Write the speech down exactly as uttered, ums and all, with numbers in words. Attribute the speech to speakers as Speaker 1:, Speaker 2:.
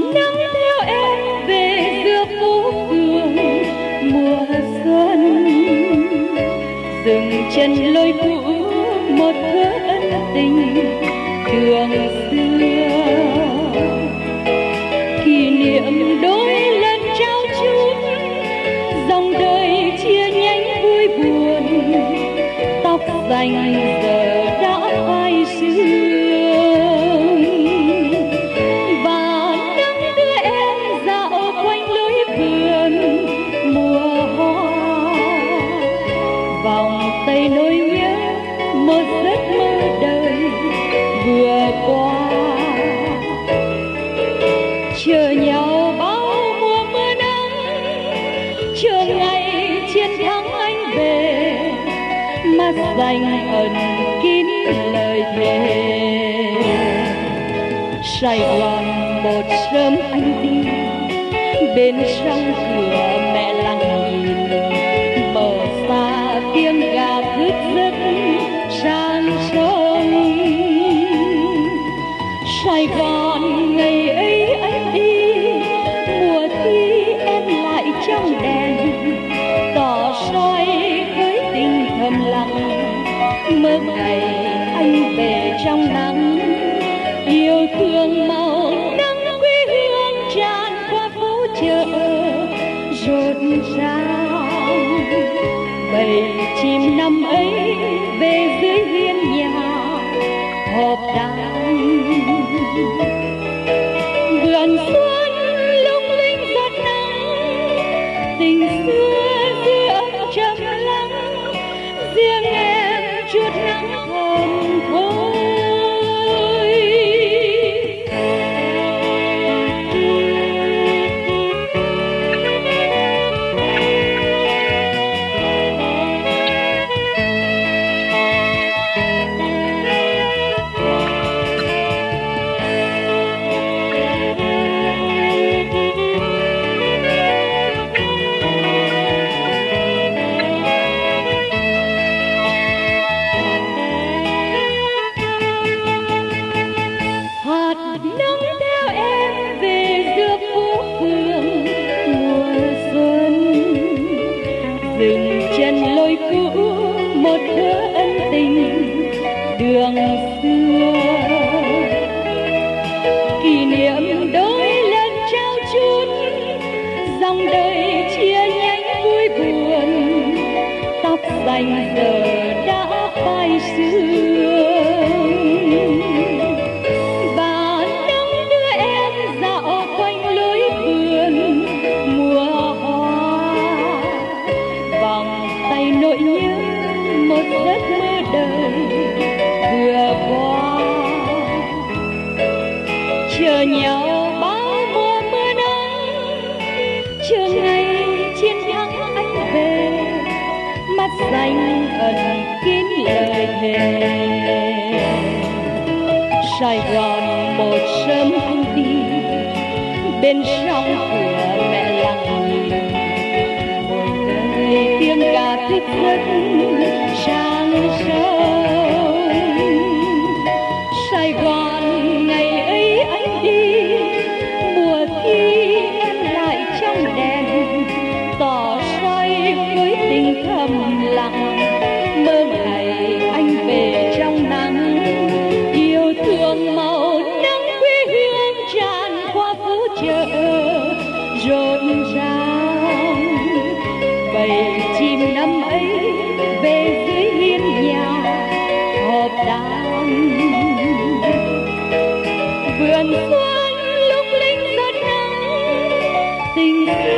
Speaker 1: nắng theo em về giữa phố phường mùa xuân, dừng chân lối cũ một thước ân tình đường xưa, kỷ niệm đôi lần trao chuốt dòng đời chia nhánh vui buồn, tóc xanh giờ đã phai sương, và nắng đưa em dạo quanh lối vườn mùa hoa, vòng tay nỗi nhớ một giấc mơ đời vừa qua, chờ nhau bao mùa mưa nắng, chờ ngày chiến thắng anh về, mắt xanh ẩn kín lời thề. Sài Gòn một sớm anh đi, bên sông cửa mẹ lặng nhìn, bờ xa tiếng gà thức giấc sang sông. Sài Gòn ngày ấy anh đi, mùa thi em lại trong đèn, tỏ soi với tình thầm lặng, mơ ngày anh về trong nắng, yêu thương màu nắng quê hương tràn qua phố chợ rộn ràng. Bầy chim năm ấy về dưới hiên nhà họp đàn, vườn xuân lung linh giọt nắng, tình xưa dư ấm trầm lắng, riêng em chút nắng thầm thôi. Dừng chân lối cũ một thước ân tình đường xưa, kỷ niệm đôi lần trao chuốt dòng đời chia nhánh vui buồn, tóc xanh giờ đã phai sương, và nắng đưa em dạo quanh lối vườn mùa hoa, vòng tay nỗi nhớ một giấc mơ đời vừa qua, chờ nhau bao mùa mưa nắng, chờ ngày chiến thắng anh về, mắt xanh ẩn kín lời thề. Sài Gòn một sớm anh đi, bên sông cửa mẹ lặng nhìn, một đời tiếng gà thức giấc sang sông. Sài Gòn ngày ấy anh đi, mùa thi em lại trong đèn, tỏ soi với tình thầm lặng, mơ ngày anh về trong nắng, yêu thương màu nắng quê hương tràn qua phố chợ rộn ràng. Bầy chim năm ấy về dưới hiên nhà họp đàn, vườn xuân lung linh giọt nắng, tình